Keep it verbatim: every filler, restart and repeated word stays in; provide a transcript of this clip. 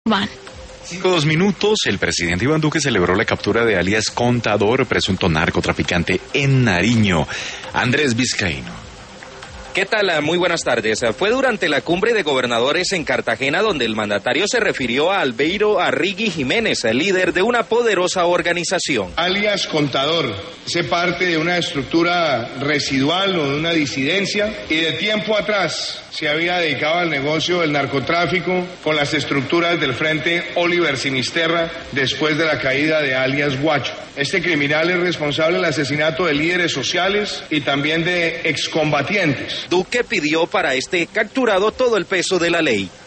van. Dos minutos, el presidente Iván Duque celebró la captura de alias Contador, presunto narcotraficante en Nariño. Andrés Vizcaíno. ¿Qué tal? Muy buenas tardes. Fue durante la cumbre de gobernadores en Cartagena donde el mandatario se refirió a Albeiro Arrigui Jiménez, el líder de una poderosa organización. Alias Contador, hace parte de una estructura residual o de una disidencia y de tiempo atrás se había dedicado al negocio del narcotráfico con las estructuras del Frente Oliver Sinisterra después de la caída de alias Guacho. Este criminal es responsable del asesinato de líderes sociales y también de excombatientes. Duque pidió para este capturado todo el peso de la ley.